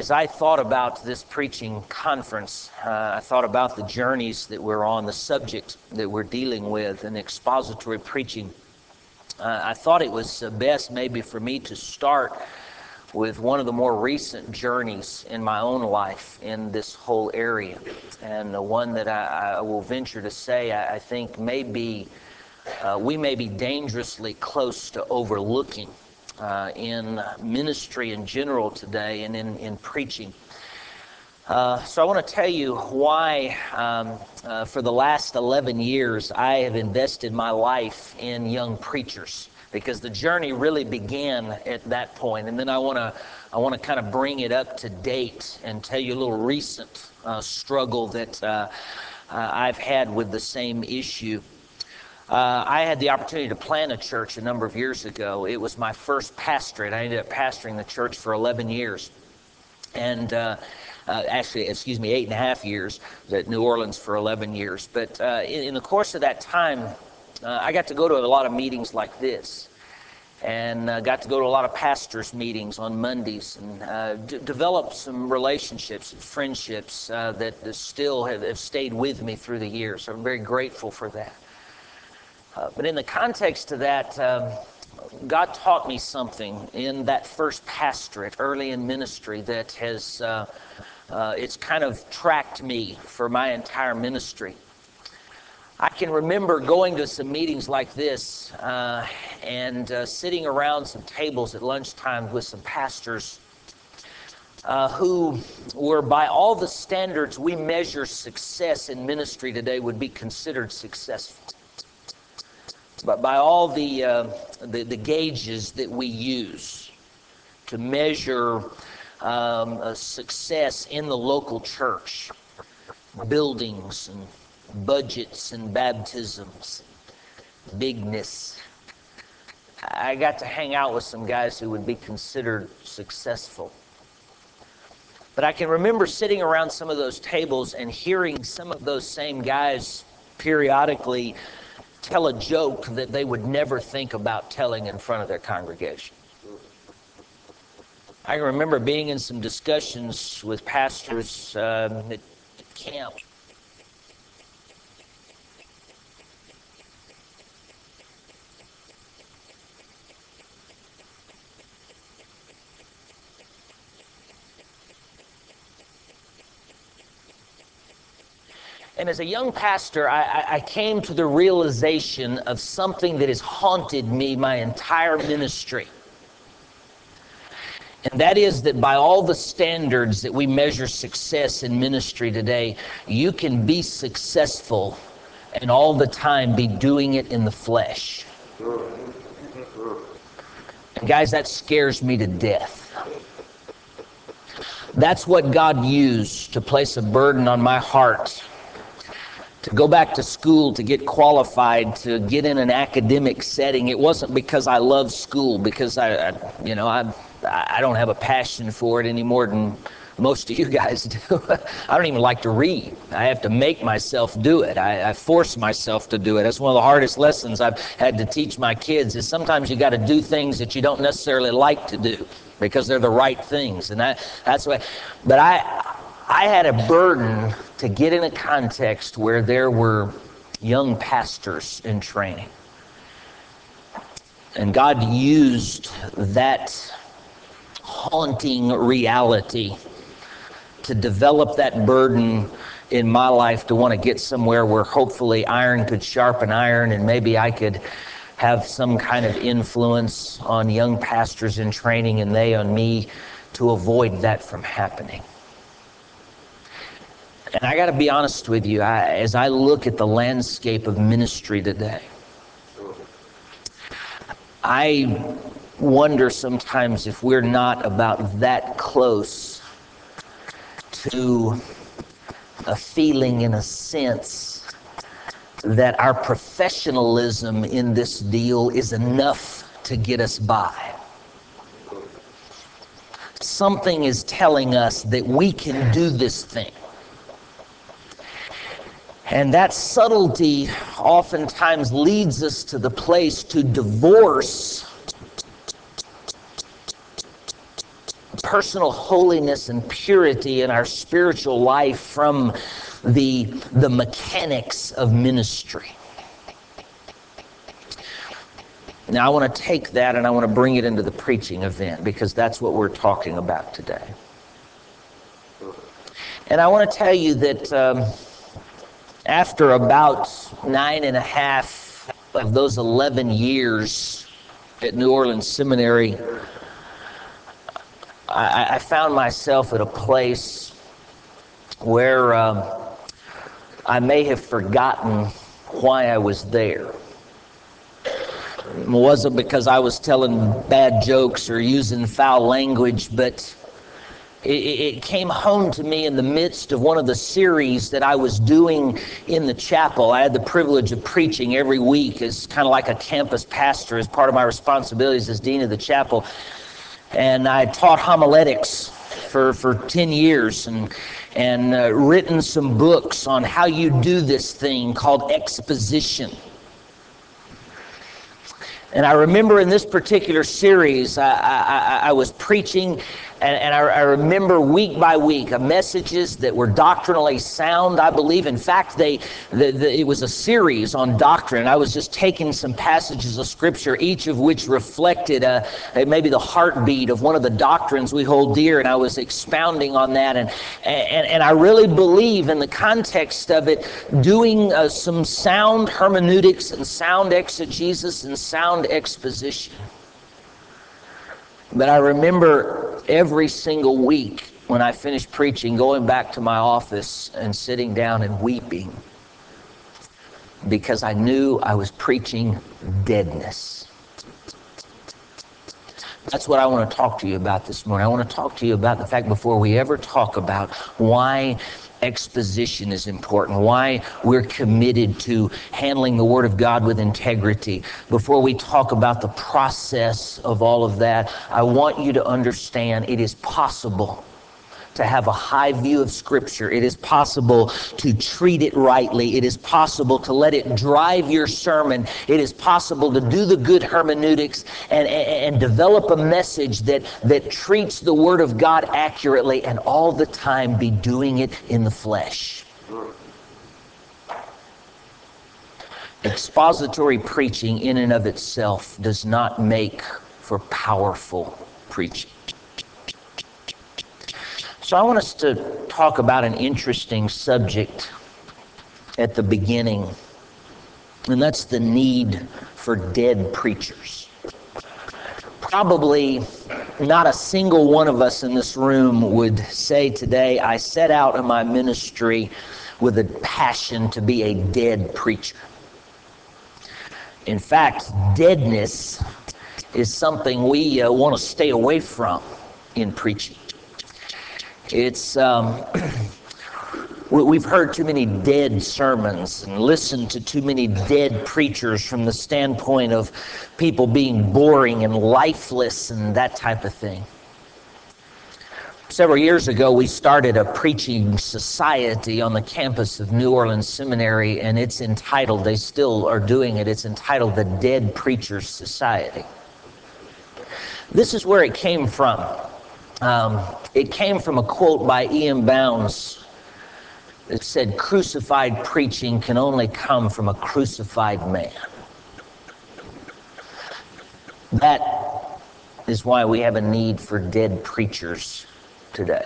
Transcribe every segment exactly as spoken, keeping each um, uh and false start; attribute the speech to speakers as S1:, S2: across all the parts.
S1: As I thought about this preaching conference, uh, I thought about the journeys that we're on, the subject that we're dealing with, and expository preaching. Uh, I thought it was best maybe for me to start with one of the more recent journeys in my own life in this whole area, and the one that I, I will venture to say I, I think may be, uh, we may be dangerously close to overlooking Uh, in ministry in general today and in, in preaching. Uh, so I want to tell you why um, uh, for the last eleven years I have invested my life in young preachers, because the journey really began at that point. And then I want to I want to kind of bring it up to date and tell you a little recent uh, struggle that uh, uh, I've had with the same issue. Uh, I had the opportunity to plant a church a number of years ago. It was my first pastorate. I ended up pastoring the church for eleven years. And uh, uh, actually, excuse me, eight and a half years at New Orleans for eleven years. But uh, in, in the course of that time, uh, I got to go to a lot of meetings like this. And uh, got to go to a lot of pastors' meetings on Mondays, and uh, d- develop some relationships, friendships uh, that still have, have stayed with me through the years. So I'm very grateful for that. Uh, but in the context of that, um, God taught me something in that first pastorate, early in ministry, that has, uh, uh, it's kind of tracked me for my entire ministry. I can remember going to some meetings like this uh, and uh, sitting around some tables at lunchtime with some pastors uh, who were, by all the standards we measure success in ministry today, would be considered successful. But by all the, uh, the the gauges that we use to measure um, a success in the local church, buildings and budgets and baptisms, bigness, I got to hang out with some guys who would be considered successful. But I can remember sitting around some of those tables and hearing some of those same guys periodically tell a joke that they would never think about telling in front of their congregation. I can remember being in some discussions with pastors uh, at camp. And as a young pastor, I, I came to the realization of something that has haunted me my entire ministry. And that is that by all the standards that we measure success in ministry today, you can be successful and all the time be doing it in the flesh. And guys, that scares me to death. That's what God used to place a burden on my heart, to go back to school, to get qualified, to get in an academic setting. It wasn't because I love school, because I, I you know, I I don't have a passion for it any more than most of you guys do. I don't even like to read. I have to make myself do it. I, I force myself to do it. That's one of the hardest lessons I've had to teach my kids, is sometimes you got to do things that you don't necessarily like to do because they're the right things. And that, that's what, but I, I had a burden to get in a context where there were young pastors in training. And God used that haunting reality to develop that burden in my life to want to get somewhere where hopefully iron could sharpen iron, and maybe I could have some kind of influence on young pastors in training and they on me to avoid that from happening. And I got to be honest with you, I, as I look at the landscape of ministry today, I wonder sometimes if we're not about that close to a feeling, in a sense, that our professionalism in this deal is enough to get us by. Something is telling us that we can do this thing. And that subtlety oftentimes leads us to the place to divorce personal holiness and purity in our spiritual life from the, the mechanics of ministry. Now, I want to take that and I want to bring it into the preaching event, because that's what we're talking about today. And I want to tell you that um, after about nine and a half of those eleven years at New Orleans Seminary, I, I found myself at a place where um, I may have forgotten why I was there. It wasn't because I was telling bad jokes or using foul language, but it, it came home to me in the midst of one of the series that I was doing in the chapel. I had the privilege of preaching every week as kind of like a campus pastor, as part of my responsibilities as dean of the chapel. And I taught homiletics for, for ten years and, and uh, written some books on how you do this thing called exposition. And I remember in this particular series, I, I, I was preaching, and, and I, I remember week by week uh, messages that were doctrinally sound, I believe. In fact, they the, the, it was a series on doctrine. I was just taking some passages of Scripture, each of which reflected uh, maybe the heartbeat of one of the doctrines we hold dear, and I was expounding on that. And, and, and I really believe, in the context of it, doing uh, some sound hermeneutics and sound exegesis and sound exposition. But I remember every single week when I finished preaching, going back to my office and sitting down and weeping, because I knew I was preaching deadness. That's what I want to talk to you about this morning. I want to talk to you about the fact, before we ever talk about why exposition is important, why we're committed to handling the Word of God with integrity, before we talk about the process of all of that, I want you to understand it is possible to have a high view of Scripture. It is possible to treat it rightly. It is possible to let it drive your sermon. It is possible to do the good hermeneutics and, and, and develop a message that, that treats the Word of God accurately, and all the time be doing it in the flesh. Expository preaching in and of itself does not make for powerful preaching. So I want us to talk about an interesting subject at the beginning, and that's the need for dead preachers. Probably not a single one of us in this room would say today, I set out in my ministry with a passion to be a dead preacher. In fact, deadness is something we uh, want to stay away from in preaching. It's um, we've heard too many dead sermons and listened to too many dead preachers from the standpoint of people being boring and lifeless and that type of thing. Several years ago, we started a preaching society on the campus of New Orleans Seminary, and it's entitled, they still are doing it, it's entitled the Dead Preachers Society. This is where it came from. Um, it came from a quote by Ian Bounds that said, "Crucified preaching can only come from a crucified man." That is why we have a need for dead preachers today.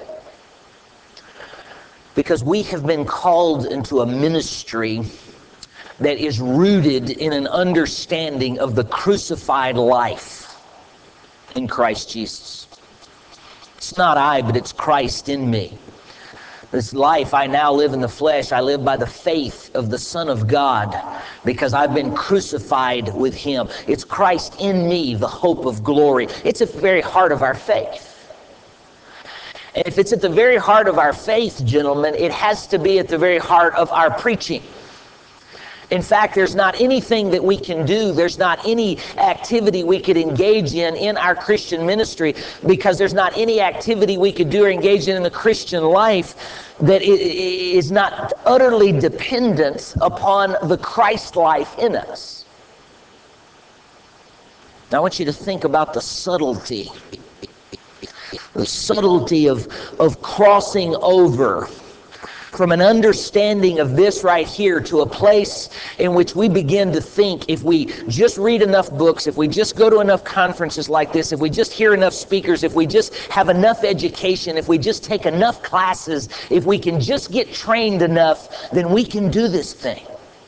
S1: Because we have been called into a ministry that is rooted in an understanding of the crucified life in Christ Jesus. It's not I, but it's Christ in me. This life I now live in the flesh, I live by the faith of the Son of God, because I've been crucified with Him. It's Christ in me, the hope of glory. It's at the very heart of our faith. And if it's at the very heart of our faith, gentlemen, it has to be at the very heart of our preaching. In fact, there's not anything that we can do, there's not any activity we could engage in in our Christian ministry, because there's not any activity we could do or engage in in the Christian life that is not utterly dependent upon the Christ life in us. Now, I want you to think about the subtlety The subtlety of, of crossing over from an understanding of this right here to a place in which we begin to think, if we just read enough books, if we just go to enough conferences like this, if we just hear enough speakers, if we just have enough education, if we just take enough classes, if we can just get trained enough, then we can do this thing.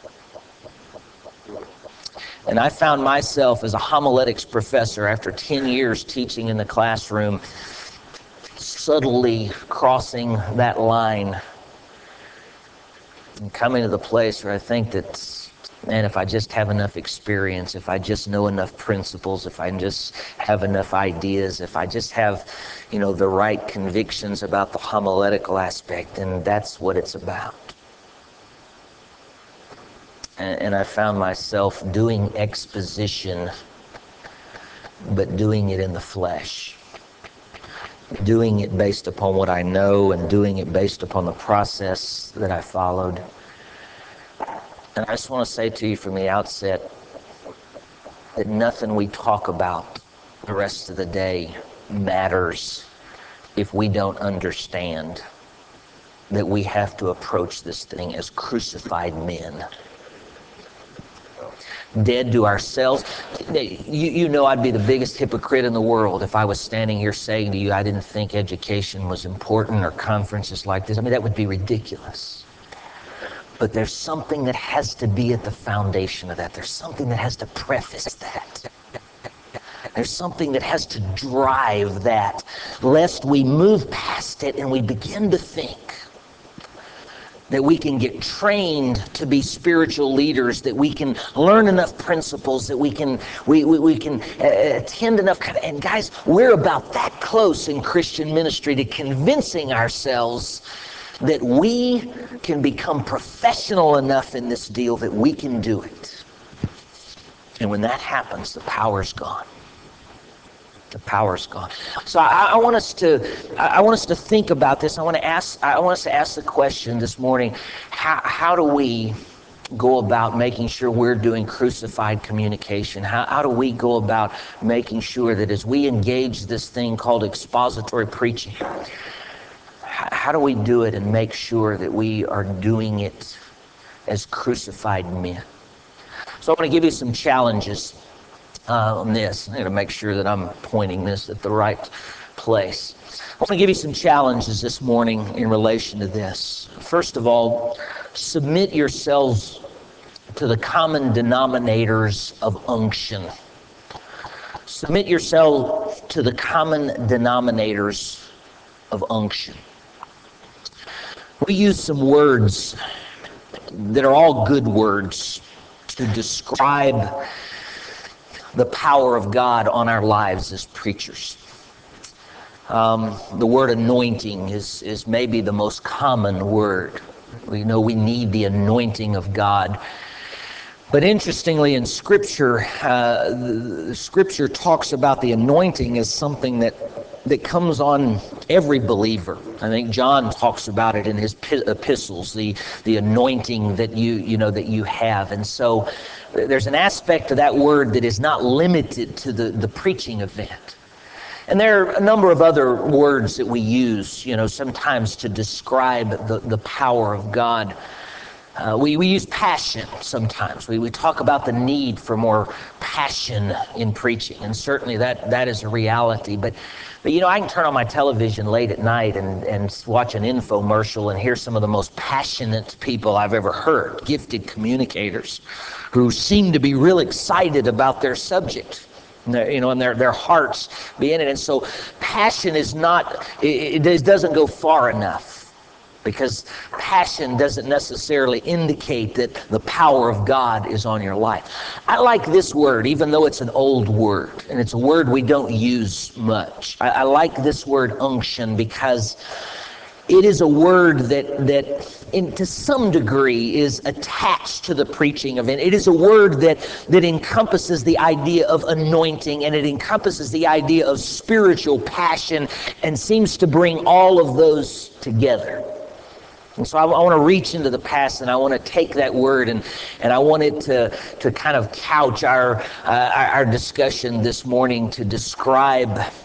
S1: And I found myself as a homiletics professor after ten years teaching in the classroom, subtly crossing that line and coming to the place where I think that, man, if I just have enough experience, if I just know enough principles, if I just have enough ideas, if I just have, you know, the right convictions about the homiletical aspect, then that's what it's about. And, and I found myself doing exposition, but doing it in the flesh. Doing it based upon what I know and doing it based upon the process that I followed. And I just want to say to you from the outset that nothing we talk about the rest of the day matters if we don't understand that we have to approach this thing as crucified men. Dead to ourselves. You, you know I'd be the biggest hypocrite in the world if I was standing here saying to you I didn't think education was important or conferences like this. I mean, that would be ridiculous. But there's something that has to be at the foundation of that. There's something that has to preface that. There's something that has to drive that, lest we move past it and we begin to think that we can get trained to be spiritual leaders, that we can learn enough principles, that we can we we, we can uh, attend enough. And guys, we're about that close in Christian ministry to convincing ourselves that we can become professional enough in this deal that we can do it. And when that happens, the power's gone. The power's gone. So I, I want us to, I want us to think about this. I want to ask, I want us to ask the question this morning: How how do we go about making sure we're doing crucified communication? How how do we go about making sure that as we engage this thing called expository preaching, how, how do we do it and make sure that we are doing it as crucified men? So I want to give you some challenges Uh, on this. I got to make sure that I'm pointing this at the right place. I want to give you some challenges this morning in relation to this. First of all, submit yourselves to the common denominators of unction. Submit yourself to the common denominators of unction. We use some words that are all good words to describe the power of God on our lives as preachers. Um, the word anointing is, is maybe the most common word. We know we need the anointing of God. But interestingly, in Scripture, uh, the, the Scripture talks about the anointing as something that that comes on every believer. I think John talks about it in his epistles, the the anointing that you you know that you have. And so there's an aspect of that word that is not limited to the, the preaching event. And there are a number of other words that we use, you know, sometimes to describe the, the power of God. Uh, we, we use passion sometimes. We, we talk about the need for more passion in preaching, and certainly that, that is a reality. But, but, you know, I can turn on my television late at night and, and watch an infomercial and hear some of the most passionate people I've ever heard, gifted communicators who seem to be real excited about their subject. You know, and their their hearts be in it. And so passion is not, it, it doesn't go far enough. Because passion doesn't necessarily indicate that the power of God is on your life. I like this word, even though it's an old word, and it's a word we don't use much. I, I like this word unction because it is a word that, that in, to some degree, is attached to the preaching event. It is a word that, that encompasses the idea of anointing, and it encompasses the idea of spiritual passion, and seems to bring all of those together. And so I, I want to reach into the past, and I want to take that word, and, and I want it to, to kind of couch our, uh, our, our discussion this morning to describe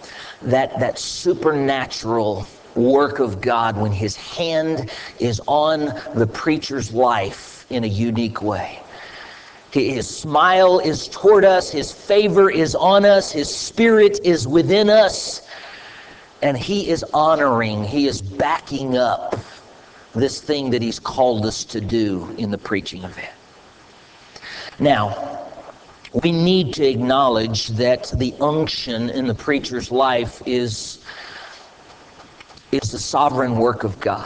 S1: that, that supernatural work of God when His hand is on the preacher's life in a unique way. His smile is toward us, His favor is on us, His Spirit is within us, and He is honoring, He is backing up this thing that He's called us to do in the preaching event. Now, we need to acknowledge that the unction in the preacher's life is, is the sovereign work of God.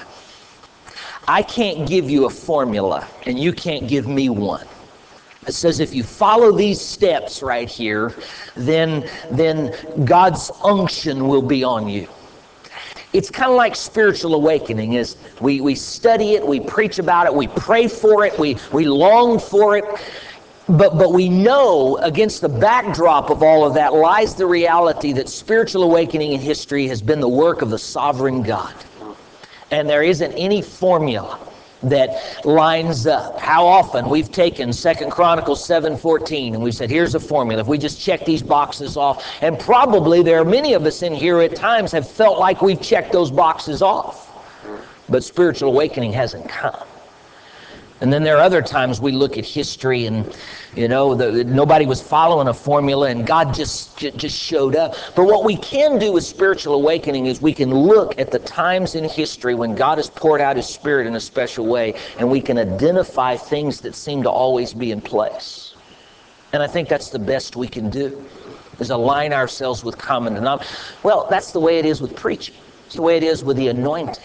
S1: I can't give you a formula, and you can't give me one. It says if you follow these steps right here, then, then God's unction will be on you. It's kind of like spiritual awakening. Is we, we study it, we preach about it, we pray for it, we, we long for it. But, but we know against the backdrop of all of that lies the reality that spiritual awakening in history has been the work of the sovereign God. And there isn't any formula that lines up. How often we've taken Second Chronicles seven fourteen and we've said, here's a formula. If we just check these boxes off, and probably there are many of us in here at times have felt like we've checked those boxes off. But spiritual awakening hasn't come. And then there are other times we look at history and, you know, the, nobody was following a formula and God just, just showed up. But what we can do with spiritual awakening is we can look at the times in history when God has poured out His Spirit in a special way, and we can identify things that seem to always be in place. And I think that's the best we can do, is align ourselves with common denominator. Well, that's the way it is with preaching. It's the way it is with the anointing.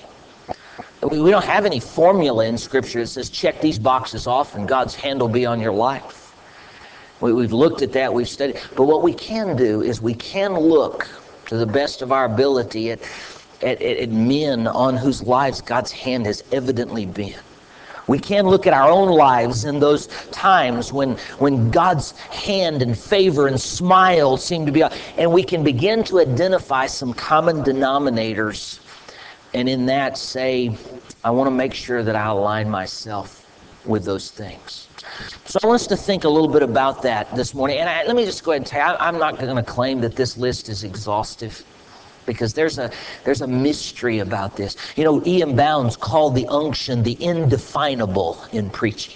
S1: We don't have any formula in Scripture that says check these boxes off and God's hand will be on your life. We, we've looked at that, we've studied. But what we can do is we can look to the best of our ability at, at, at men on whose lives God's hand has evidently been. We can look at our own lives in those times when, when God's hand and favor and smile seem to be on, and we can begin to identify some common denominators. And in that say, I want to make sure that I align myself with those things. So I want us to think a little bit about that this morning. And I, let me just go ahead and tell you, I, I'm not going to claim that this list is exhaustive, because there's a there's a mystery about this. You know, E M Bounds called the unction the indefinable in preaching.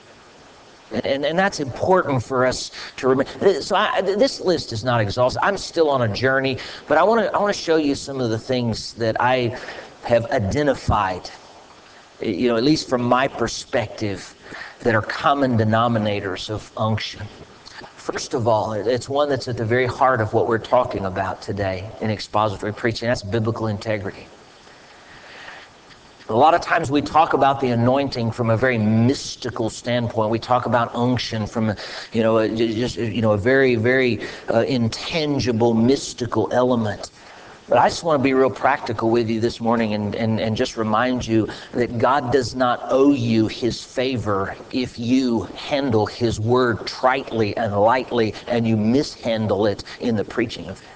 S1: And, and that's important for us to remember. So I, this list is not exhaustive. I'm still on a journey, but I want to I want to show you some of the things that I have identified, you know, at least from my perspective, that are common denominators of unction. First of all, it's one that's at the very heart of what we're talking about today in expository preaching. That's biblical integrity. A lot of times we talk about the anointing from a very mystical standpoint. We talk about unction from, a, you know, a, just you know, a very, very uh, intangible, mystical element. But I just want to be real practical with you this morning and, and, and just remind you that God does not owe you His favor if you handle His word tritely and lightly and you mishandle it in the preaching of it.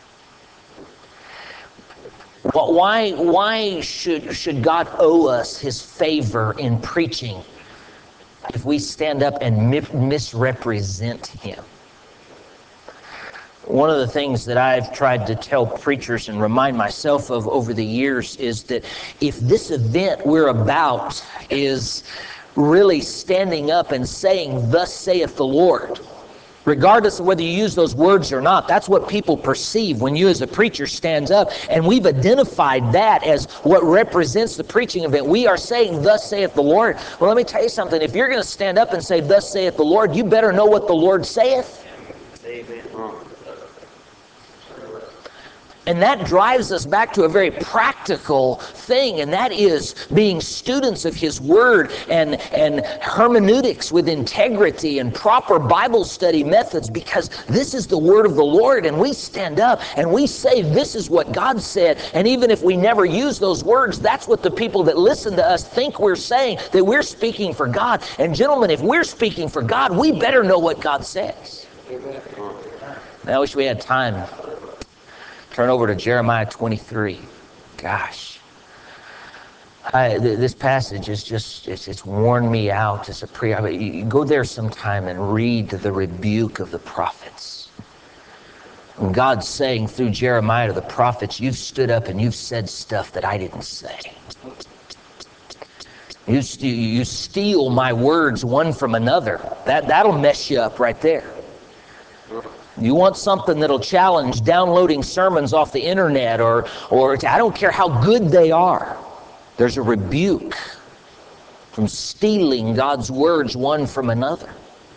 S1: Well, why, why should, should God owe us His favor in preaching if we stand up and mi- misrepresent Him? One of the things that I've tried to tell preachers and remind myself of over the years is that if this event we're about is really standing up and saying, "Thus saith the Lord," regardless of whether you use those words or not, that's what people perceive when you as a preacher stands up. And we've identified that as what represents the preaching event. We are saying, "Thus saith the Lord." Well, let me tell you something. If you're going to stand up and say, "Thus saith the Lord," you better know what the Lord saith. Amen. And that drives us back to a very practical thing, and that is being students of His Word and, and hermeneutics with integrity and proper Bible study methods, because this is the Word of the Lord, and we stand up and we say this is what God said, and even if we never use those words, that's what the people that listen to us think we're saying, that we're speaking for God. And gentlemen, if we're speaking for God, we better know what God says. I wish we had time. Turn over to Jeremiah twenty-three. Gosh. I, th- this passage is just, it's, it's worn me out as a pre. I mean, you go there sometime and read the rebuke of the prophets. And God's saying through Jeremiah to the prophets, you've stood up and you've said stuff that I didn't say. You, st- you steal my words one from another. That, that'll mess you up right there. You want something that'll challenge downloading sermons off the internet, or, or I don't care how good they are. There's a rebuke from stealing God's words one from another.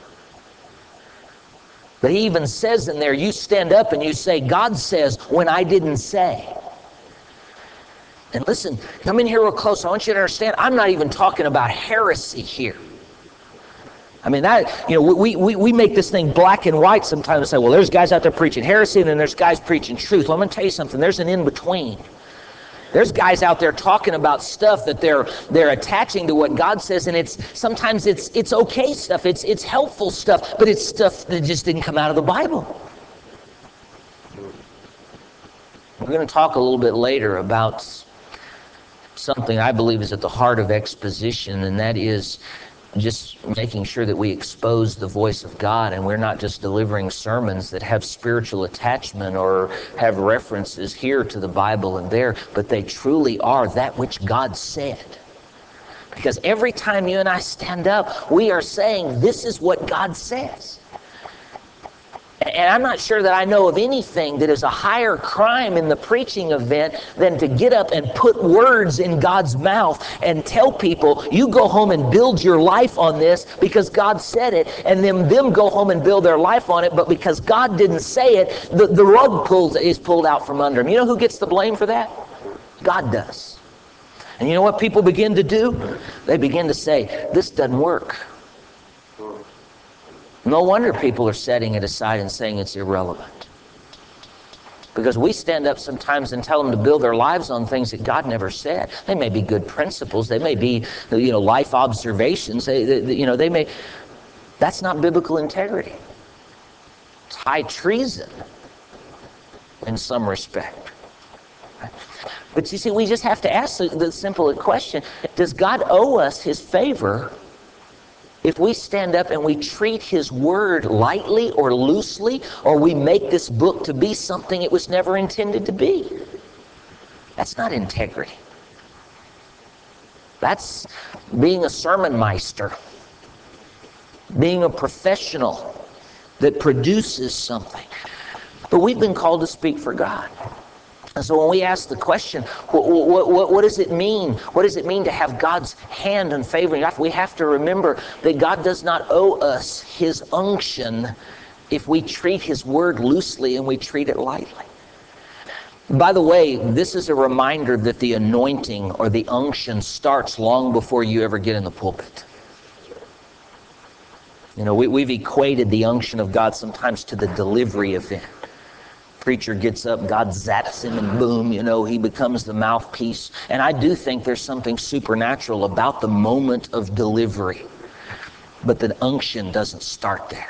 S1: But he even says in there, you stand up and you say, God says, when I didn't say. And listen, come in here real close. I want you to understand, I'm not even talking about heresy here. I mean, that, you know, we, we, we make this thing black and white sometimes and say, well, there's guys out there preaching heresy and then there's guys preaching truth. Well, I'm going to tell you something. There's an in-between. There's guys out there talking about stuff that they're they're attaching to what God says, and it's sometimes it's it's okay stuff, it's it's helpful stuff, but it's stuff that just didn't come out of the Bible. We're going to talk a little bit later about something I believe is at the heart of exposition, and that is just making sure that we expose the voice of God, and we're not just delivering sermons that have spiritual attachment or have references here to the Bible and there, but they truly are that which God said. Because every time you and I stand up, we are saying this is what God says. And I'm not sure that I know of anything that is a higher crime in the preaching event than to get up and put words in God's mouth and tell people, you go home and build your life on this because God said it, and then them go home and build their life on it, but because God didn't say it, the, the rug pulls, is pulled out from under them. You know who gets the blame for that? God does. And you know what people begin to do? They begin to say, this doesn't work. No wonder people are setting it aside and saying it's irrelevant. Because we stand up sometimes and tell them to build their lives on things that God never said. They may be good principles. They may be, you know, life observations. They, they, you know, they may. That's not biblical integrity. It's high treason in some respect. But you see, we just have to ask the, the simple question: does God owe us His favor if we stand up and we treat His word lightly or loosely, or we make this book to be something it was never intended to be? That's not integrity. That's being a sermonmeister, being a professional that produces something. But we've been called to speak for God. And so when we ask the question, what, what, what, what does it mean? What does it mean to have God's hand in favoring us? We have to remember that God does not owe us His unction if we treat His word loosely and we treat it lightly. By the way, this is a reminder that the anointing or the unction starts long before you ever get in the pulpit. You know, we, we've equated the unction of God sometimes to the delivery event. Preacher gets up, God zaps him, and boom, you know, he becomes the mouthpiece. And I do think there's something supernatural about the moment of delivery. But the unction doesn't start there.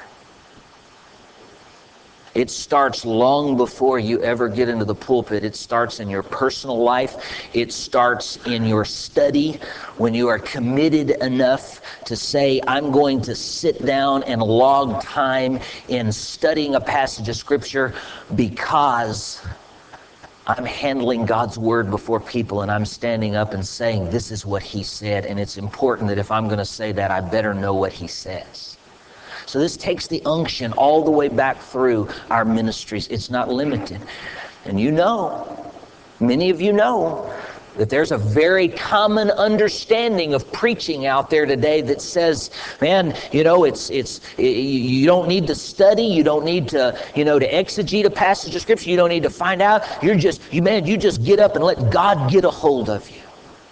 S1: It starts long before you ever get into the pulpit. It starts in your personal life. It starts in your study when you are committed enough to say, I'm going to sit down and log time in studying a passage of Scripture because I'm handling God's word before people, and I'm standing up and saying, this is what He said, and it's important that if I'm going to say that, I better know what He says. So this takes the unction all the way back through our ministries. It's not limited. And you know, many of you know, that there's a very common understanding of preaching out there today that says, man, you know, it's it's you don't need to study, you don't need to, you know, to exegete a passage of Scripture, you don't need to find out. You're just, you man, you just get up and let God get a hold of you.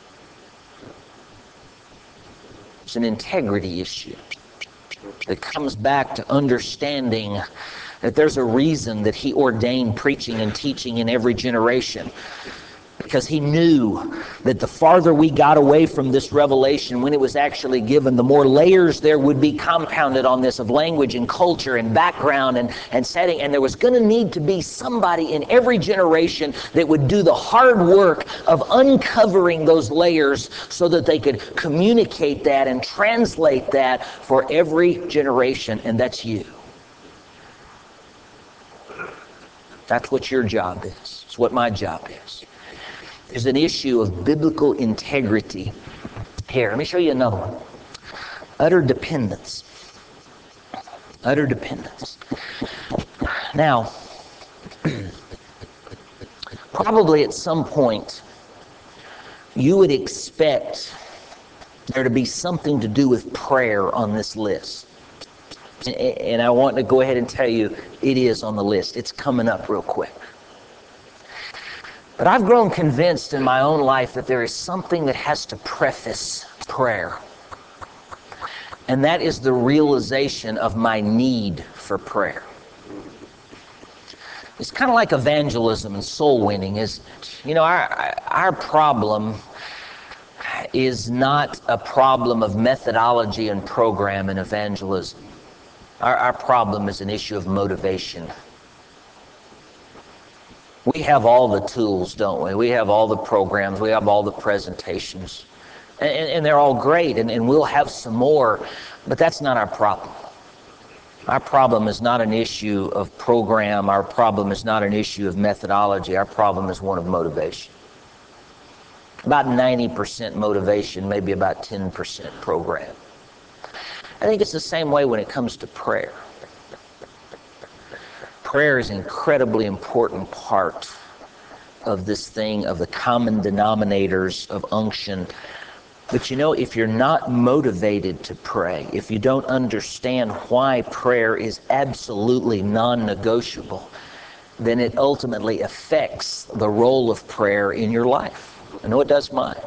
S1: It's an integrity issue that comes back to understanding that there's a reason that He ordained preaching and teaching in every generation. Because He knew that the farther we got away from this revelation when it was actually given, the more layers there would be compounded on this of language and culture and background and, and setting. And there was going to need to be somebody in every generation that would do the hard work of uncovering those layers so that they could communicate that and translate that for every generation. And that's you. That's what your job is. It's what my job is. There's an issue of biblical integrity here. Let me show you another one. Utter dependence. Utter dependence. Now, probably at some point, you would expect there to be something to do with prayer on this list. And I want to go ahead and tell you, it is on the list. It's coming up real quick. But I've grown convinced in my own life that there is something that has to preface prayer. And that is the realization of my need for prayer. It's kind of like evangelism and soul winning, isn't it? You know, our, our problem is not a problem of methodology and program in evangelism. Our, our problem is an issue of motivation. We have all the tools, don't we? We have all the programs. We have all the presentations. And, and they're all great, and, and we'll have some more, but that's not our problem. Our problem is not an issue of program. Our problem is not an issue of methodology. Our problem is one of motivation. About ninety percent motivation, maybe about ten percent program. I think it's the same way when it comes to prayer. Prayer is an incredibly important part of this thing, of the common denominators of unction. But you know, if you're not motivated to pray, if you don't understand why prayer is absolutely non-negotiable, then it ultimately affects the role of prayer in your life. I know it does mine.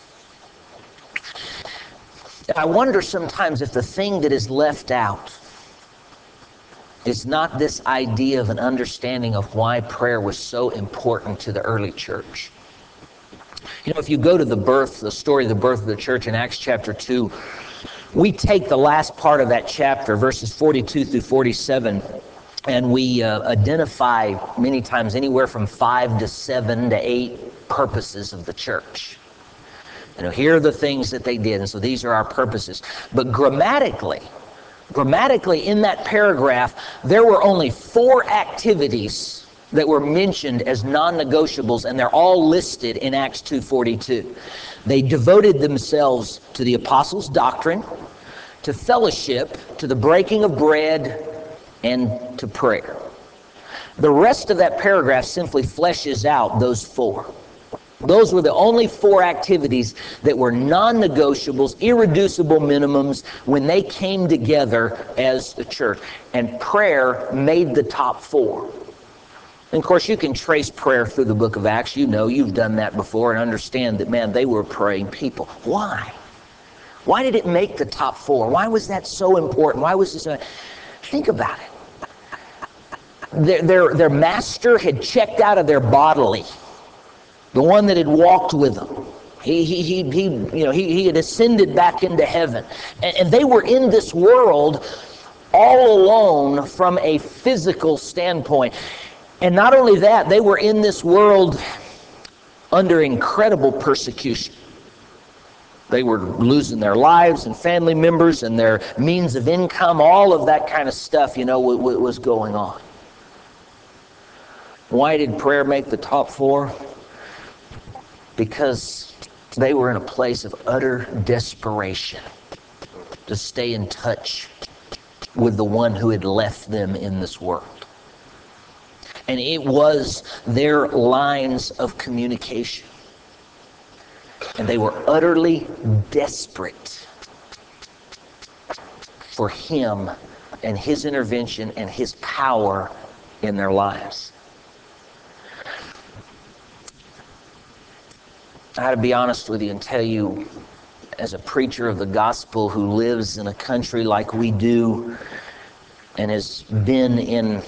S1: I wonder sometimes if the thing that is left out is not this idea of an understanding of why prayer was so important to the early church. You know, if you go to the birth, the story of the birth of the church in Acts chapter two, we take the last part of that chapter, verses forty-two through forty-seven, and we uh, identify many times anywhere from five to seven to eight purposes of the church. You know, here are the things that they did, and so these are our purposes. But grammatically, grammatically in that paragraph, there were only four activities that were mentioned as non-negotiables, and they're all listed in Acts two forty-two. They devoted themselves to the apostles' doctrine, to fellowship, to the breaking of bread, and to prayer. The rest of that paragraph simply fleshes out those four. Those were the only four activities that were non-negotiables, irreducible minimums when they came together as a church. And prayer made the top four. And of course, you can trace prayer through the book of Acts. You know, you've done that before and understand that, man, they were praying people. Why? Why did it make the top four? Why was that so important? Why was this so... Think about it. Their, their, their master had checked out of their bodily. The one that had walked with them. He, he, he, he, you know, he, he had ascended back into heaven. And, and they were in this world all alone from a physical standpoint. And not only that, they were in this world under incredible persecution. They were losing their lives and family members and their means of income. All of that kind of stuff, you know, was going on. Why did prayer make the top four? Because they were in a place of utter desperation to stay in touch with the one who had left them in this world. And it was their lines of communication. And they were utterly desperate for Him and His intervention and His power in their lives. I had to be honest with you and tell you, as a preacher of the gospel who lives in a country like we do and has been in,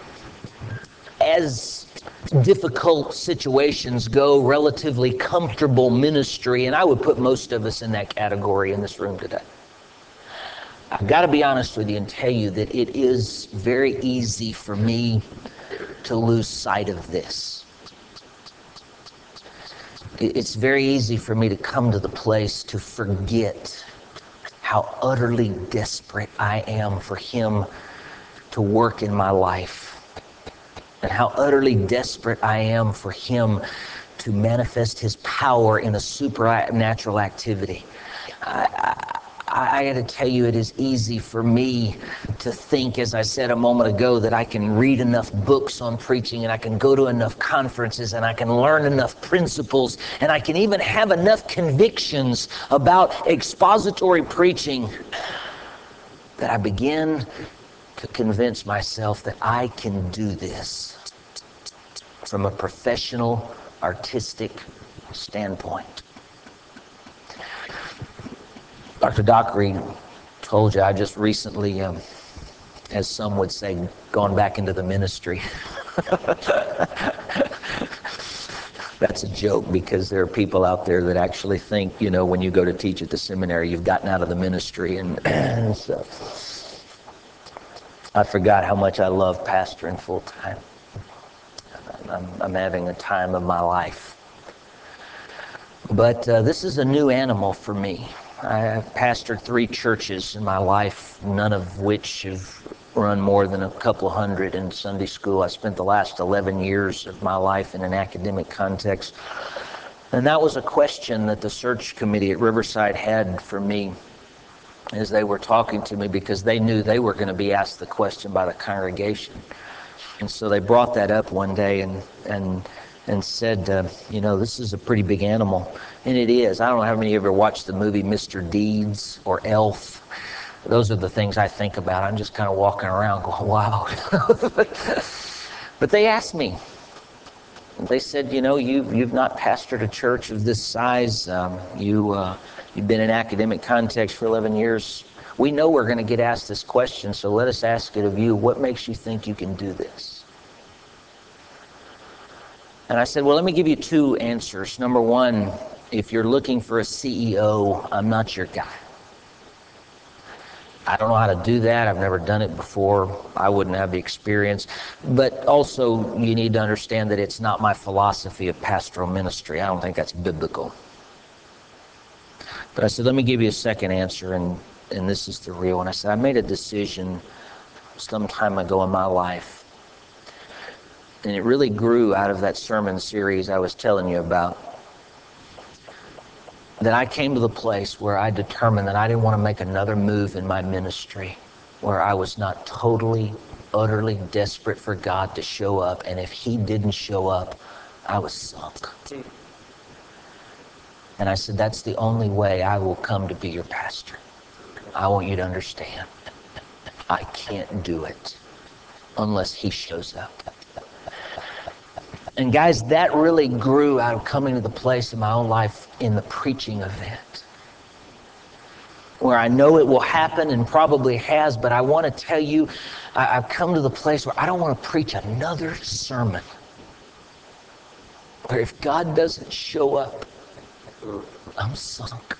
S1: as difficult situations go, relatively comfortable ministry, and I would put most of us in that category in this room today. I've got to be honest with you and tell you that it is very easy for me to lose sight of this. It's very easy for me to come to the place to forget how utterly desperate I am for Him to work in my life. and how utterly desperate I am for Him to manifest His power in a supernatural activity. I, I, I got to tell you, it is easy for me to think, as I said a moment ago, that I can read enough books on preaching and I can go to enough conferences and I can learn enough principles and I can even have enough convictions about expository preaching that I begin to convince myself that I can do this from a professional, artistic standpoint. Doctor Dockery told you I just recently, um, as some would say, gone back into the ministry. That's a joke, because there are people out there that actually think, you know, when you go to teach at the seminary, you've gotten out of the ministry. And, and so I forgot how much I love pastoring full time. I'm, I'm having a time of my life. But uh, this is a new animal for me. I have pastored three churches in my life, none of which have run more than a couple hundred in Sunday school. I spent the last eleven years of my life in an academic context. And that was a question that the search committee at Riverside had for me as they were talking to me, because they knew they were going to be asked the question by the congregation. And so they brought that up one day and and and said, uh, you know, this is a pretty big animal. And it is. I don't know how many of you ever watched the movie Mister Deeds or Elf. Those are the things I think about. I'm just kind of walking around going, wow. But they asked me. They said, you know, you've, you've not pastored a church of this size. Um, you, uh, you've been in academic context for eleven years. We know we're going to get asked this question, so let us ask it of you. What makes you think you can do this? And I said, well, let me give you two answers. Number one, if you're looking for a C E O, I'm not your guy. I don't know how to do that. I've never done it before. I wouldn't have the experience. But also, you need to understand that it's not my philosophy of pastoral ministry. I don't think that's biblical. But I said, let me give you a second answer, and, and this is the real one. I said, I made a decision some time ago in my life, and it really grew out of that sermon series I was telling you about, that I came to the place where I determined that I didn't want to make another move in my ministry where I was not totally, utterly desperate for God to show up, and if He didn't show up, I was sunk. And I said, that's the only way I will come to be your pastor. I want you to understand, I can't do it unless He shows up. And guys, that really grew out of coming to the place in my own life in the preaching event, where I know it will happen and probably has, but I want to tell you, I, I've come to the place where I don't want to preach another sermon where if God doesn't show up, I'm sunk.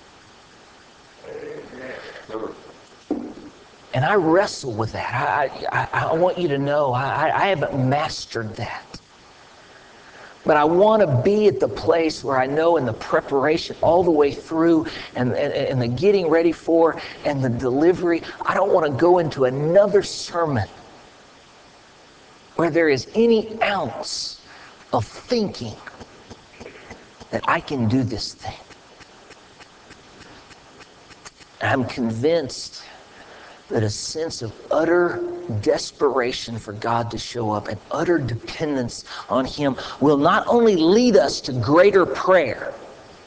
S1: And I wrestle with that. I, I, I want you to know I, I haven't mastered that. But I want to be at the place where I know in the preparation all the way through and, and, and the getting ready for and the delivery, I don't want to go into another sermon where there is any ounce of thinking that I can do this thing. I'm convinced that a sense of utter desperation for God to show up and utter dependence on Him will not only lead us to greater prayer,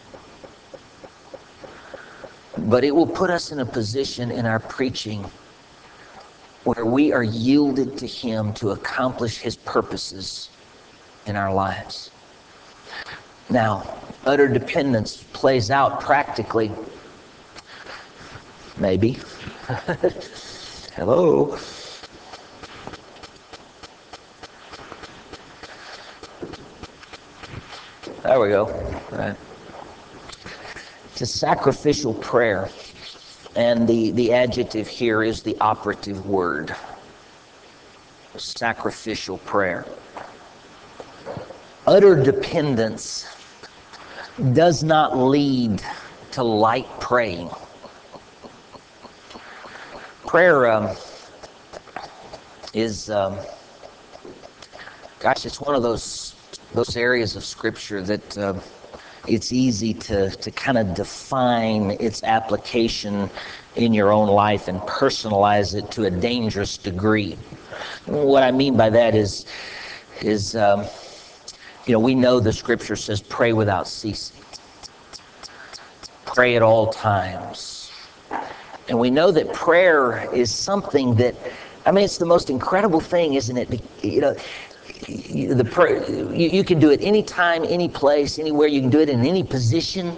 S1: but it will put us in a position in our preaching where we are yielded to Him to accomplish His purposes in our lives. Now, utter dependence plays out practically. Maybe. Hello. There we go. All right. It's a sacrificial prayer, and the, the adjective here is the operative word. Sacrificial prayer. Utter dependence does not lead to light praying. Prayer um, is um, Gosh, it's one of those those areas of Scripture that uh, it's easy to, to kind of define its application in your own life and personalize it to a dangerous degree. What I mean by that is, is um, you know, we know the Scripture says pray without ceasing. Pray at all times. And we know that prayer is something that, I mean, it's the most incredible thing, isn't it? You know, the you, you can do it anytime, any place, anywhere. You can do it in any position.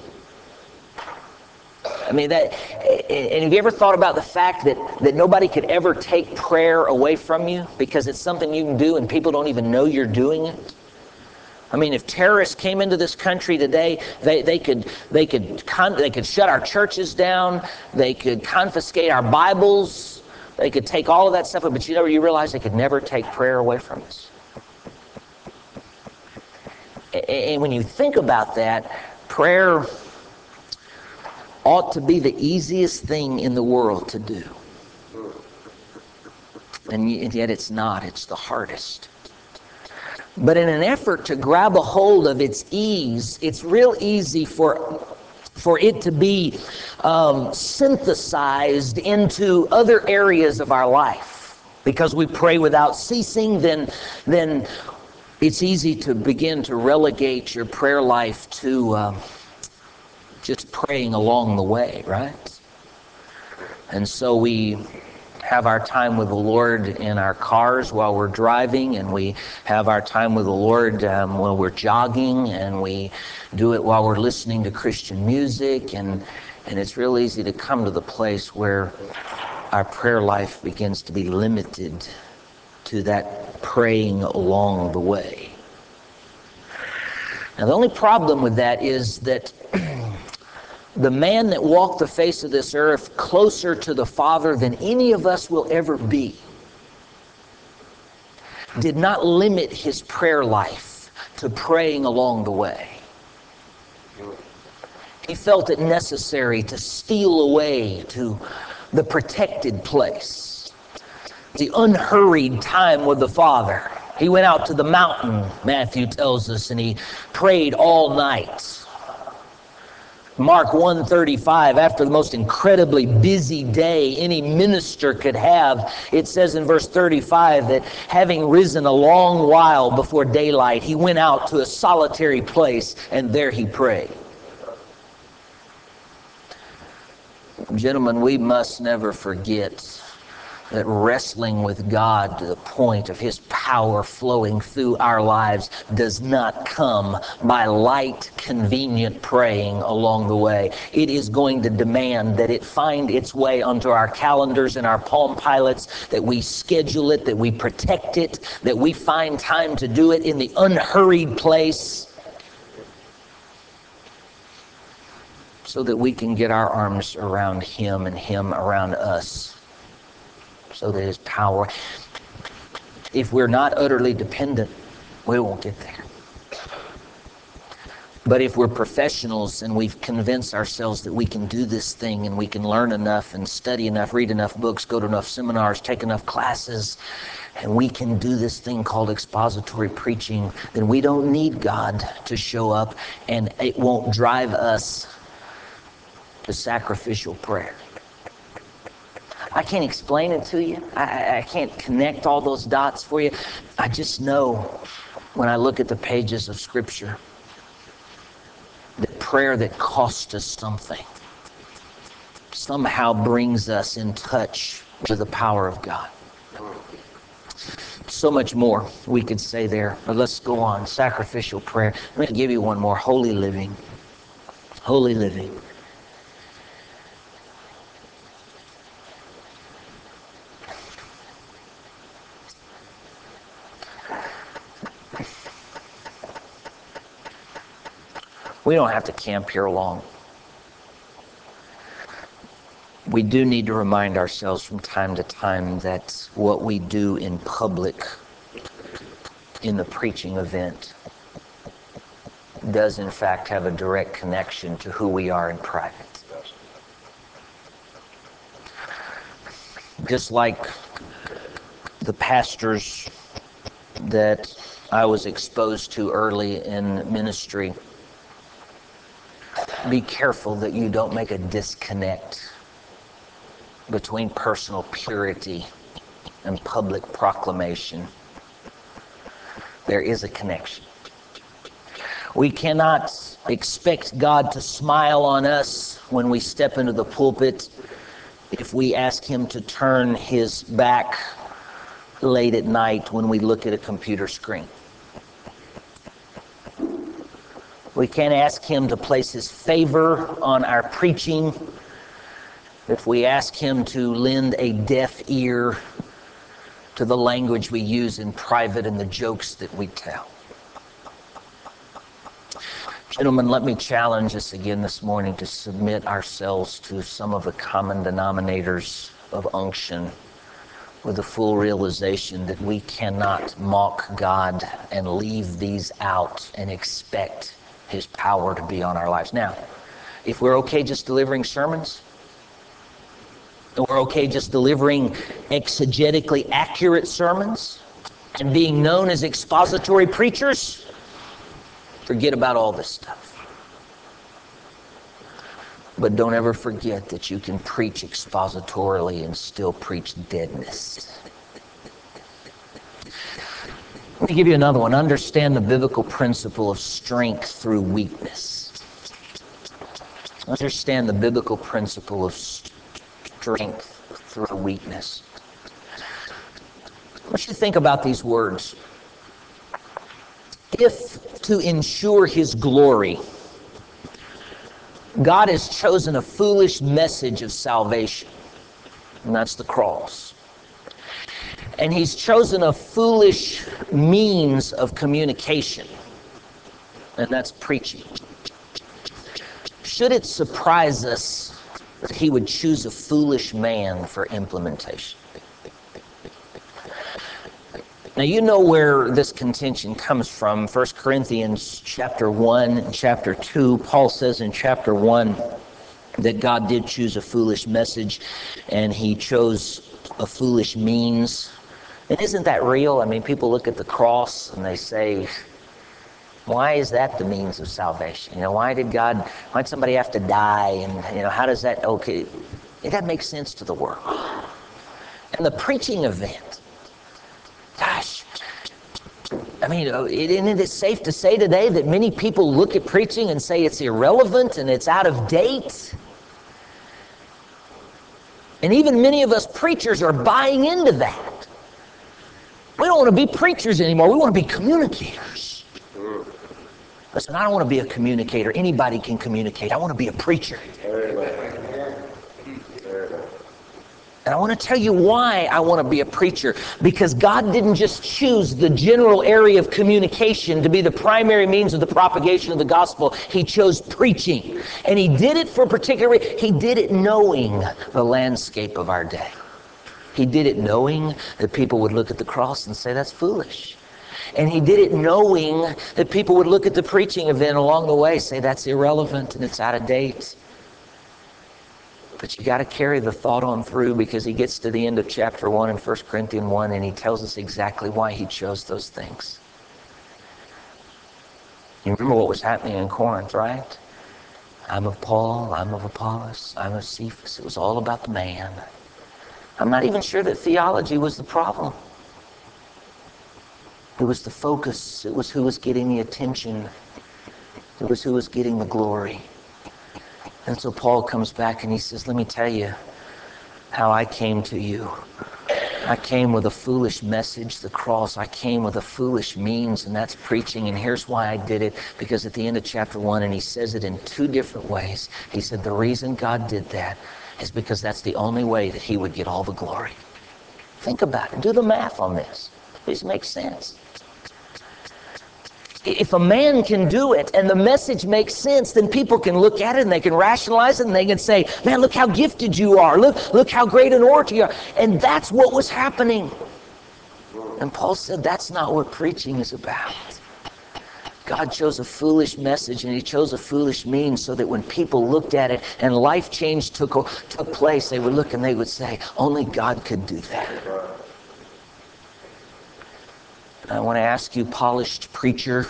S1: I mean, that, and have you ever thought about the fact that, that nobody could ever take prayer away from you because it's something you can do and people don't even know you're doing it? I mean, if terrorists came into this country today, they, they could they could con- they could shut our churches down, they could confiscate our Bibles, they could take all of that stuff, but you know, you realize they could never take prayer away from us. And when you think about that, prayer ought to be the easiest thing in the world to do. And yet it's not, it's the hardest. But in an effort to grab a hold of its ease, it's real easy for, for it to be um, synthesized into other areas of our life. Because we pray without ceasing, then, then it's easy to begin to relegate your prayer life to uh, just praying along the way, right? And so we have our time with the Lord in our cars while we're driving, and we have our time with the Lord um, while we're jogging, and we do it while we're listening to Christian music, and and it's real easy to come to the place where our prayer life begins to be limited to that praying along the way. Now, the only problem with that is that the man that walked the face of this earth closer to the Father than any of us will ever be did not limit his prayer life to praying along the way. He felt it necessary to steal away to the protected place, the unhurried time with the Father. He went out to the mountain, Matthew tells us, and he prayed all night. Mark one thirty-five, after the most incredibly busy day any minister could have, it says in verse thirty-five that having risen a long while before daylight, he went out to a solitary place and there he prayed. Gentlemen, we must never forget that wrestling with God to the point of His power flowing through our lives does not come by light, convenient praying along the way. It is going to demand that it find its way onto our calendars and our Palm Pilots, that we schedule it, that we protect it, that we find time to do it in the unhurried place so that we can get our arms around Him and Him around us. So that His power, if we're not utterly dependent, we won't get there. But if we're professionals and we've convinced ourselves that we can do this thing and we can learn enough and study enough, read enough books, go to enough seminars, take enough classes, and we can do this thing called expository preaching, then we don't need God to show up, and it won't drive us to sacrificial prayer. I can't explain it to you. I, I can't connect all those dots for you. I just know when I look at the pages of Scripture that prayer that cost us something somehow brings us in touch with the power of God. So much more we could say there, but let's go on. Sacrificial prayer. Let me give you one more. Holy living. Holy living. We don't have to camp here long. We do need to remind ourselves from time to time that what we do in public, in the preaching event, does in fact have a direct connection to who we are in private. Just like the pastors that I was exposed to early in ministry. Be careful that you don't make a disconnect between personal purity and public proclamation. There is a connection. We cannot expect God to smile on us when we step into the pulpit if we ask Him to turn His back late at night when we look at a computer screen. We can't ask Him to place His favor on our preaching if we ask Him to lend a deaf ear to the language we use in private and the jokes that we tell. Gentlemen, let me challenge us again this morning to submit ourselves to some of the common denominators of unction with the full realization that we cannot mock God and leave these out and expect His power to be on our lives. Now, if we're okay just delivering sermons, and we're okay just delivering exegetically accurate sermons and being known as expository preachers, forget about all this stuff. But don't ever forget that you can preach expositorily and still preach deadness. Let me give you another one. Understand the biblical principle of strength through weakness. Understand the biblical principle of strength through weakness. I want you to think about these words. If to ensure His glory, God has chosen a foolish message of salvation, and that's the cross. And He's chosen a foolish means of communication, and that's preaching. Should it surprise us that He would choose a foolish man for implementation? Now, you know where this contention comes from. First Corinthians chapter one and chapter two. Paul says in chapter one that God did choose a foolish message and He chose a foolish means. And isn't that real? I mean, people look at the cross and they say, why is that the means of salvation? You know, why did God, why did somebody have to die? And, you know, how does that, okay, it doesn't make sense to the world. And the preaching event, gosh, I mean, isn't it safe to say today that many people look at preaching and say it's irrelevant and it's out of date? And even many of us preachers are buying into that. We don't want to be preachers anymore. We want to be communicators. Listen, I don't want to be a communicator. Anybody can communicate. I want to be a preacher. And I want to tell you why I want to be a preacher. Because God didn't just choose the general area of communication to be the primary means of the propagation of the gospel. He chose preaching. And He did it for a particular reason. He did it knowing the landscape of our day. He did it knowing that people would look at the cross and say, that's foolish. And He did it knowing that people would look at the preaching event along the way, say that's irrelevant and it's out of date. But you got to carry the thought on through, because He gets to the end of chapter one in First Corinthians one and He tells us exactly why He chose those things. You remember what was happening in Corinth, right? I'm of Paul, I'm of Apollos, I'm of Cephas. It was all about the man. I'm not even sure that theology was the problem. It was the focus. It was who was getting the attention. It was who was getting the glory. And so Paul comes back and he says, let me tell you how I came to you. I came with a foolish message, the cross. I came with a foolish means, and that's preaching. And here's why I did it. Because at the end of chapter one, and he says it in two different ways. He said the reason God did that is because that's the only way that He would get all the glory. Think about it. Do the math on this. This makes sense. If a man can do it and the message makes sense, then people can look at it and they can rationalize it and they can say, man, look how gifted you are. Look, look how great an orator you are. And that's what was happening. And Paul said that's not what preaching is about. God chose a foolish message and He chose a foolish means so that when people looked at it and life change took, took place, they would look and they would say, only God could do that. I want to ask you, polished preacher,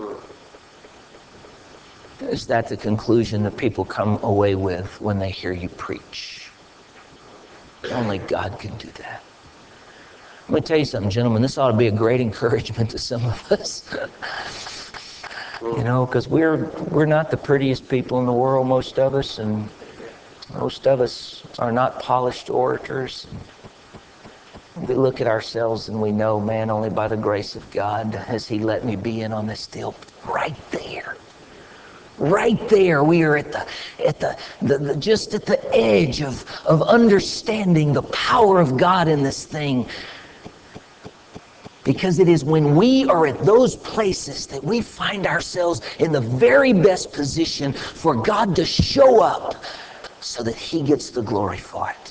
S1: is that the conclusion that people come away with when they hear you preach? Only God can do that. Let me tell you something, gentlemen. This ought to be a great encouragement to some of us. You know, because we're we're not the prettiest people in the world, most of us, and most of us are not polished orators. We look at ourselves and we know, man, only by the grace of God has He let me be in on this deal. Right there. Right there, we are at the at the, the, the just at the edge of, of understanding the power of God in this thing. Because it is when we are at those places that we find ourselves in the very best position for God to show up so that He gets the glory for it.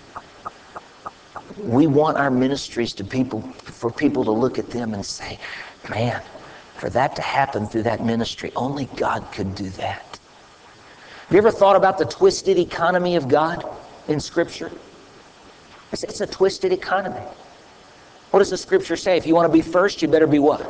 S1: We want our ministries to people, for people to look at them and say, man, for that to happen through that ministry, only God could do that. Have you ever thought about the twisted economy of God in Scripture? It's, it's a twisted economy. What does the Scripture say? If you want to be first, you better be what?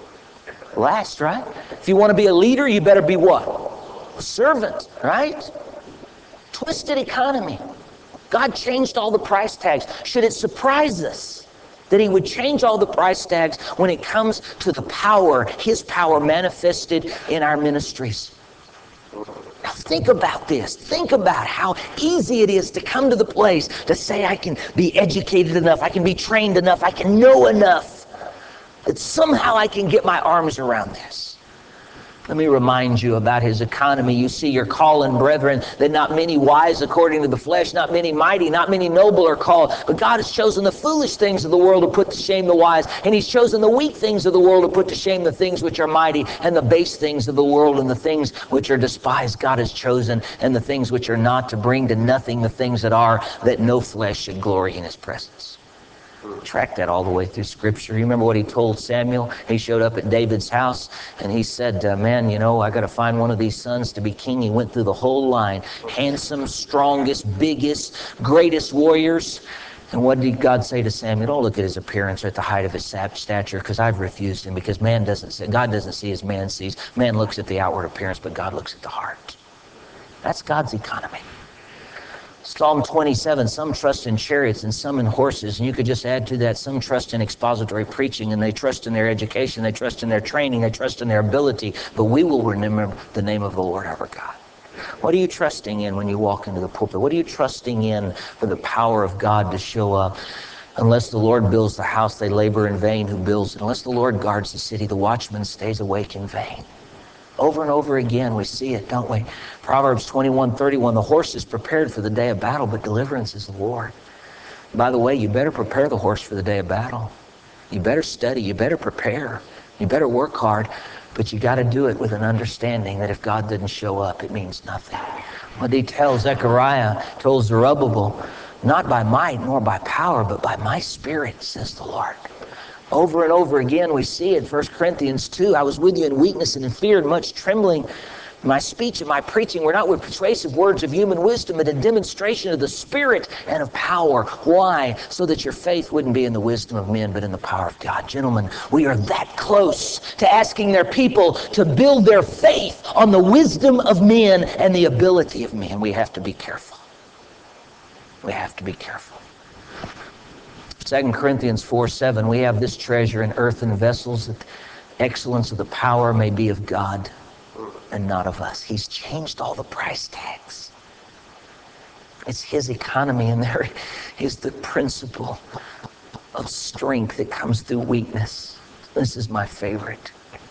S1: Last, right? If you want to be a leader, you better be what? A servant, right? Twisted economy. God changed all the price tags. Should it surprise us that He would change all the price tags when it comes to the power, His power manifested in our ministries? Now think about this. Think about how easy it is to come to the place to say, I can be educated enough, I can be trained enough, I can know enough, that somehow I can get my arms around this. Let me remind you about His economy. You see your calling, brethren, that not many wise according to the flesh, not many mighty, not many noble are called. But God has chosen the foolish things of the world to put to shame the wise. And He's chosen the weak things of the world to put to shame the things which are mighty. And the base things of the world and the things which are despised God has chosen. And the things which are not, to bring to nothing the things that are, that no flesh should glory in His presence. Track that all the way through Scripture. You remember what He told Samuel? He showed up at David's house and he said, uh, man, you know, I got to find one of these sons to be king. He went through the whole line. Handsome, strongest, biggest, greatest warriors. And what did God say to Samuel? Don't look at his appearance or at the height of his stature, because I've refused him. Because man doesn't see, God doesn't see as man sees. Man looks at the outward appearance, but God looks at the heart. That's God's economy. Psalm twenty-seven, some trust in chariots and some in horses. And you could just add to that, some trust in expository preaching, and they trust in their education, they trust in their training, they trust in their ability. But we will remember the name of the Lord our God. What are you trusting in when you walk into the pulpit? What are you trusting in for the power of God to show up? Unless the Lord builds the house, they labor in vain who builds it. Unless the Lord guards the city, the watchman stays awake in vain. Over and over again, we see it, don't we? Proverbs twenty-one thirty-one, the horse is prepared for the day of battle, but deliverance is the Lord. By the way, you better prepare the horse for the day of battle. You better study, you better prepare, you better work hard, but you got to do it with an understanding that if God didn't show up, it means nothing. What did He tell Zechariah, told Zerubbabel, not by might nor by power, but by my Spirit, says the Lord. Over and over again, we see it. First Corinthians two, I was with you in weakness and in fear and much trembling. My speech and my preaching were not with persuasive words of human wisdom, but a demonstration of the Spirit and of power. Why? So that your faith wouldn't be in the wisdom of men, but in the power of God. Gentlemen, we are that close to asking their people to build their faith on the wisdom of men and the ability of men. We have to be careful. We have to be careful. Second Corinthians four seven, we have this treasure in earthen vessels, that the excellence of the power may be of God and not of us. He's changed all the price tags. It's His economy, and there is the principle of strength that comes through weakness. This is my favorite.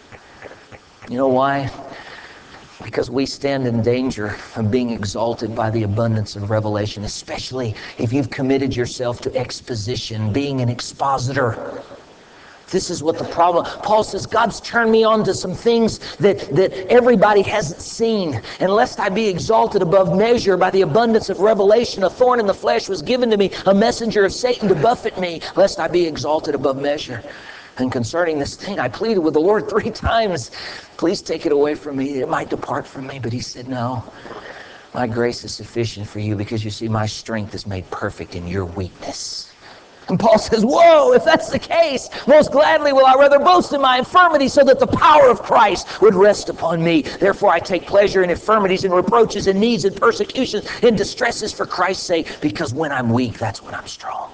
S1: You know why? Because we stand in danger of being exalted by the abundance of revelation, especially if you've committed yourself to exposition, being an expositor. This is what the problem. Paul says, God's turned me on to some things that, that everybody hasn't seen. And lest I be exalted above measure by the abundance of revelation, a thorn in the flesh was given to me, a messenger of Satan to buffet me, lest I be exalted above measure. And concerning this thing, I pleaded with the Lord three times, please take it away from me. It might depart from me. But He said, no, my grace is sufficient for you, because you see, my strength is made perfect in your weakness. And Paul says, whoa, if that's the case, most gladly will I rather boast in my infirmity so that the power of Christ would rest upon me. Therefore I take pleasure in infirmities and reproaches and needs and persecutions and distresses for Christ's sake, because when I'm weak, that's when I'm strong.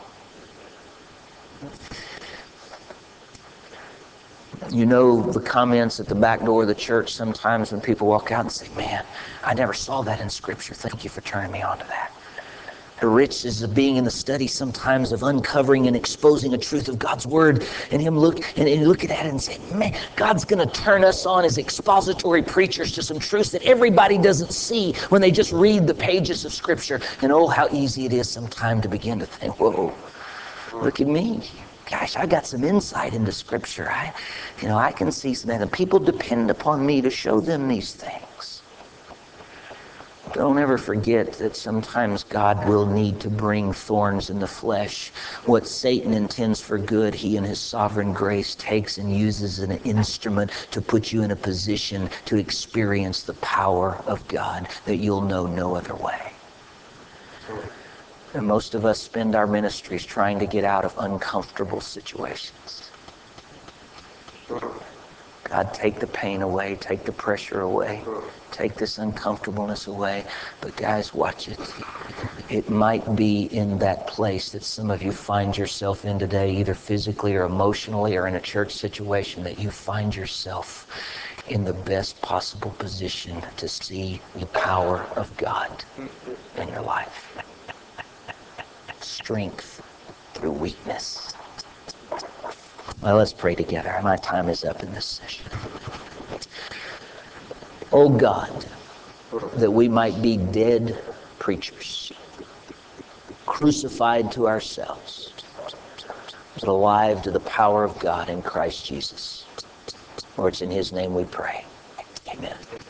S1: You know the comments at the back door of the church sometimes when people walk out and say, man, I never saw that in Scripture. Thank you for turning me on to that. The riches of being in the study sometimes of uncovering and exposing a truth of God's Word, and him look and, and looking at it and saying, man, God's going to turn us on as expository preachers to some truths that everybody doesn't see when they just read the pages of Scripture. And oh, how easy it is sometimes to begin to think, whoa, look at me. Gosh, I got some insight into Scripture. I, you know, I can see some, and people depend upon me to show them these things. Don't ever forget that sometimes God will need to bring thorns in the flesh. What Satan intends for good, he in his sovereign grace takes and uses as an instrument to put you in a position to experience the power of God that you'll know no other way. And most of us spend our ministries trying to get out of uncomfortable situations. God, take the pain away, take the pressure away, take this uncomfortableness away. But guys, watch it. It might be in that place that some of you find yourself in today, either physically or emotionally or in a church situation, that you find yourself in the best possible position to see the power of God in your life. Strength through weakness. Well, let's pray together. My time is up in this session. Oh God, that we might be dead preachers, crucified to ourselves, but alive to the power of God in Christ Jesus. For it's in His name we pray. Amen.